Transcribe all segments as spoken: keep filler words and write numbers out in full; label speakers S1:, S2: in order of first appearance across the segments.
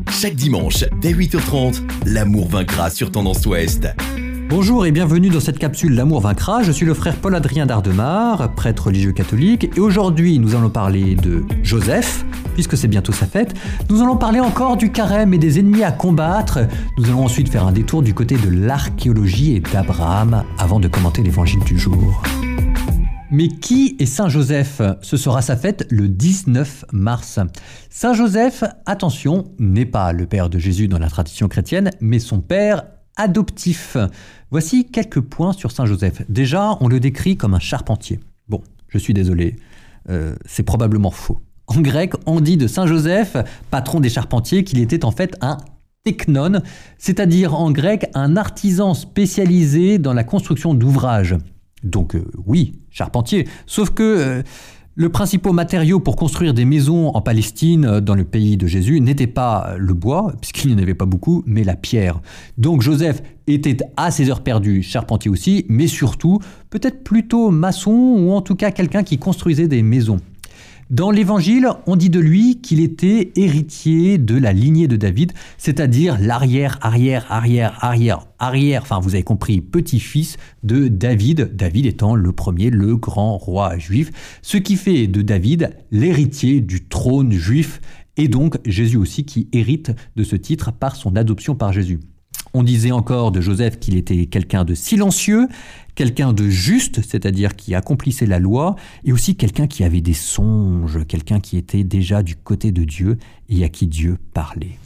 S1: Chaque dimanche, dès huit heures trente, l'amour vaincra sur Tendance Ouest.
S2: Bonjour et bienvenue dans cette capsule L'amour vaincra. Je suis le frère Paul-Adrien d'Ardemar, prêtre religieux catholique. Et aujourd'hui, nous allons parler de Joseph, puisque c'est bientôt sa fête. Nous allons parler encore du carême et des ennemis à combattre. Nous allons ensuite faire un détour du côté de l'archéologie et d'Abraham, avant de commenter l'évangile du jour. Mais qui est Saint Joseph ? Ce sera sa fête le dix-neuf mars. Saint Joseph, attention, n'est pas le père de Jésus dans la tradition chrétienne, mais son père adoptif. Voici quelques points sur Saint Joseph. Déjà, on le décrit comme un charpentier. Bon, je suis désolé, euh, c'est probablement faux. En grec, on dit de Saint Joseph, patron des charpentiers, qu'il était en fait un teknon, c'est-à-dire en grec un artisan spécialisé dans la construction d'ouvrages. Donc euh, oui, charpentier, sauf que euh, le principal matériau pour construire des maisons en Palestine, dans le pays de Jésus, n'était pas le bois, puisqu'il n'y en avait pas beaucoup, mais la pierre. Donc Joseph était à ses heures perdues charpentier aussi, mais surtout peut-être plutôt maçon, ou en tout cas quelqu'un qui construisait des maisons. Dans l'Évangile, on dit de lui qu'il était héritier de la lignée de David, c'est-à-dire l'arrière, arrière, arrière, arrière, arrière, enfin vous avez compris, petit-fils de David, David étant le premier, le grand roi juif, ce qui fait de David l'héritier du trône juif, et donc Jésus aussi qui hérite de ce titre par son adoption par Jésus. On disait encore de Joseph qu'il était quelqu'un de silencieux, quelqu'un de juste, c'est-à-dire qui accomplissait la loi, et aussi quelqu'un qui avait des songes, quelqu'un qui était déjà du côté de Dieu et à qui Dieu parlait.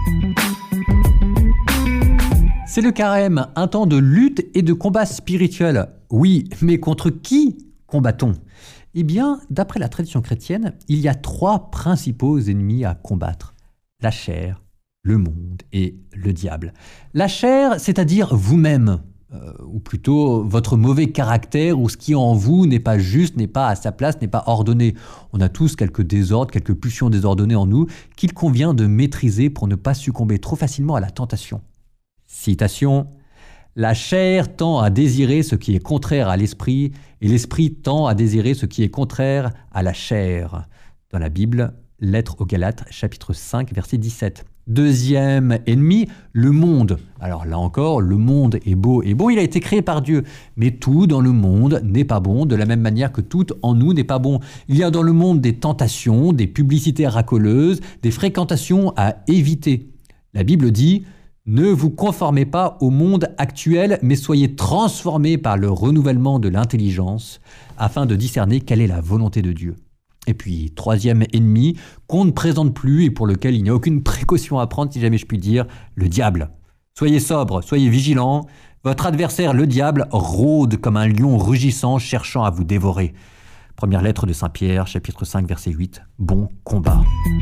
S2: C'est le carême, un temps de lutte et de combat spirituel. Oui, mais contre qui combat-on ? Eh bien, d'après la tradition chrétienne, il y a trois principaux ennemis à combattre. La chair, le monde et le diable. La chair, c'est-à-dire vous-même, euh, ou plutôt votre mauvais caractère, ou ce qui en vous n'est pas juste, n'est pas à sa place, n'est pas ordonné. On a tous quelques désordres, quelques pulsions désordonnées en nous qu'il convient de maîtriser pour ne pas succomber trop facilement à la tentation. Citation : « La chair tend à désirer ce qui est contraire à l'esprit, et l'esprit tend à désirer ce qui est contraire à la chair. » Dans la Bible, Lettre aux Galates, chapitre cinq, verset dix-sept. Deuxième ennemi, le monde. Alors là encore, le monde est beau et bon, il a été créé par Dieu. Mais tout dans le monde n'est pas bon, de la même manière que tout en nous n'est pas bon. Il y a dans le monde des tentations, des publicités racoleuses, des fréquentations à éviter. La Bible dit « Ne vous conformez pas au monde actuel, mais soyez transformés par le renouvellement de l'intelligence, afin de discerner quelle est la volonté de Dieu. » Et puis, troisième ennemi, qu'on ne présente plus et pour lequel il n'y a aucune précaution à prendre, si jamais je puis dire, le diable. Soyez sobre, soyez vigilants. Votre adversaire, le diable, rôde comme un lion rugissant, cherchant à vous dévorer. Première lettre de Saint Pierre, chapitre cinq, verset huit. Bon combat.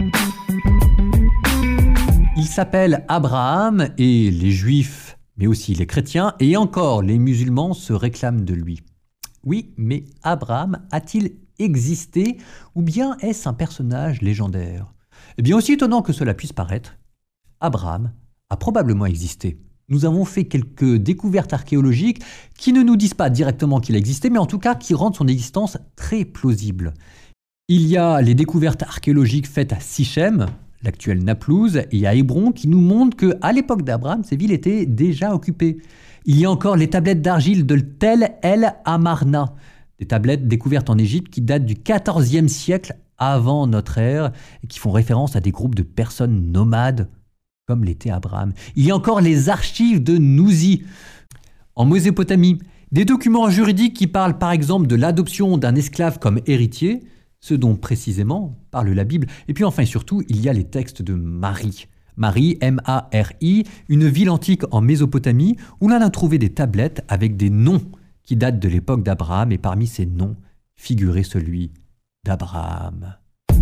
S2: Il s'appelle Abraham et les Juifs, mais aussi les chrétiens, et encore les musulmans se réclament de lui. Oui, mais Abraham a-t-il existé, ou bien est-ce un personnage légendaire ? Eh bien, aussi étonnant que cela puisse paraître, Abraham a probablement existé. Nous avons fait quelques découvertes archéologiques qui ne nous disent pas directement qu'il a existé, mais en tout cas qui rendent son existence très plausible. Il y a les découvertes archéologiques faites à Sichem, l'actuelle Naplouse, et à Hébron, qui nous montrent qu'à l'époque d'Abraham, ces villes étaient déjà occupées. Il y a encore les tablettes d'argile de Tel El Amarna, des tablettes découvertes en Égypte qui datent du quatorzième siècle avant notre ère et qui font référence à des groupes de personnes nomades comme l'était Abraham. Il y a encore les archives de Nouzi en Mésopotamie, des documents juridiques qui parlent par exemple de l'adoption d'un esclave comme héritier, ce dont précisément parle la Bible. Et puis enfin et surtout, il y a les textes de Marie. Marie, M A R I, une ville antique en Mésopotamie où l'on a trouvé des tablettes avec des noms qui date de l'époque d'Abraham, et parmi ces noms figurait celui d'Abraham.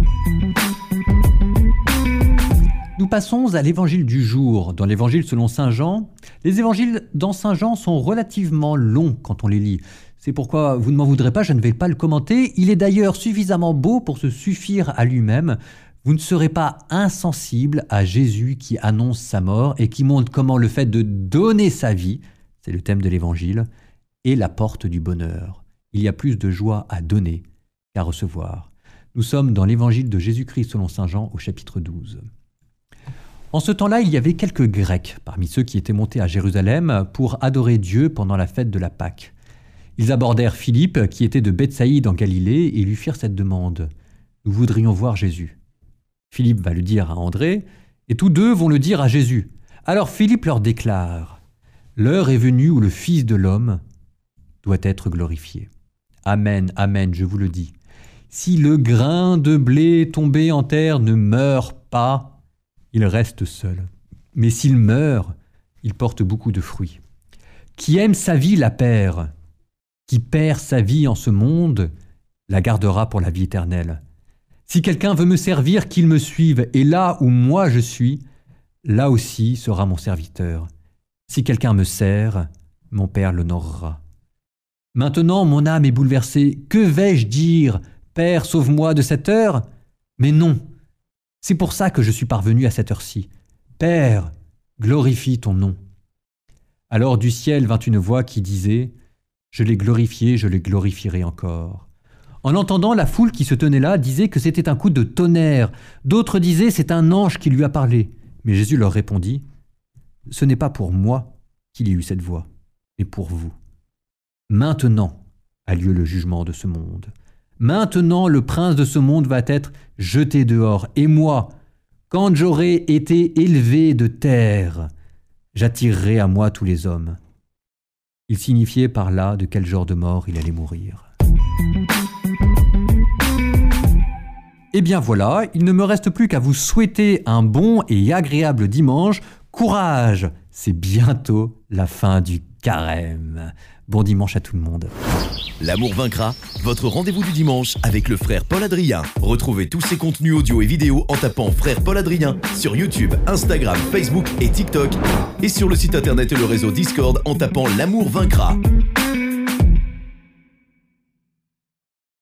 S2: Nous passons à l'évangile du jour. Dans l'évangile selon saint Jean, les évangiles dans saint Jean sont relativement longs quand on les lit. C'est pourquoi vous ne m'en voudrez pas, je ne vais pas le commenter. Il est d'ailleurs suffisamment beau pour se suffire à lui-même. Vous ne serez pas insensible à Jésus qui annonce sa mort et qui montre comment le fait de donner sa vie, c'est le thème de l'évangile, est la porte du bonheur. Il y a plus de joie à donner qu'à recevoir. Nous sommes dans l'évangile de Jésus-Christ selon saint Jean au chapitre douze. En ce temps-là, il y avait quelques Grecs parmi ceux qui étaient montés à Jérusalem pour adorer Dieu pendant la fête de la Pâque. Ils abordèrent Philippe, qui était de Bethsaïde en Galilée, et lui firent cette demande. « Nous voudrions voir Jésus. » Philippe va le dire à André, et tous deux vont le dire à Jésus. Alors Philippe leur déclare « L'heure est venue où le Fils de l'homme doit être glorifié. Amen, amen, je vous le dis. Si le grain de blé tombé en terre ne meurt pas, il reste seul. Mais s'il meurt, il porte beaucoup de fruits. Qui aime sa vie la perd. Qui perd sa vie en ce monde, la gardera pour la vie éternelle. Si quelqu'un veut me servir, qu'il me suive, et là où moi je suis, là aussi sera mon serviteur. Si quelqu'un me sert, mon Père l'honorera. Maintenant, mon âme est bouleversée. Que vais-je dire ? Père, sauve-moi de cette heure ? Mais non, c'est pour ça que je suis parvenu à cette heure-ci. Père, glorifie ton nom. Alors du ciel vint une voix qui disait « Je l'ai glorifié, je le glorifierai encore. » En entendant, la foule qui se tenait là disait que c'était un coup de tonnerre. D'autres disaient « C'est un ange qui lui a parlé. » Mais Jésus leur répondit « Ce n'est pas pour moi qu'il y a eu cette voix, mais pour vous. Maintenant a lieu le jugement de ce monde. Maintenant le prince de ce monde va être jeté dehors. Et moi, quand j'aurai été élevé de terre, j'attirerai à moi tous les hommes. » Il signifiait par là de quel genre de mort il allait mourir. Et bien voilà, il ne me reste plus qu'à vous souhaiter un bon et agréable dimanche. Courage, c'est bientôt la fin du carême. Bon dimanche à tout le monde.
S1: L'amour vaincra, votre rendez-vous du dimanche avec le frère Paul Adrien. Retrouvez tous ses contenus audio et vidéo en tapant frère Paul Adrien sur YouTube, Instagram, Facebook et TikTok. Et sur le site internet et le réseau Discord en tapant l'amour vaincra.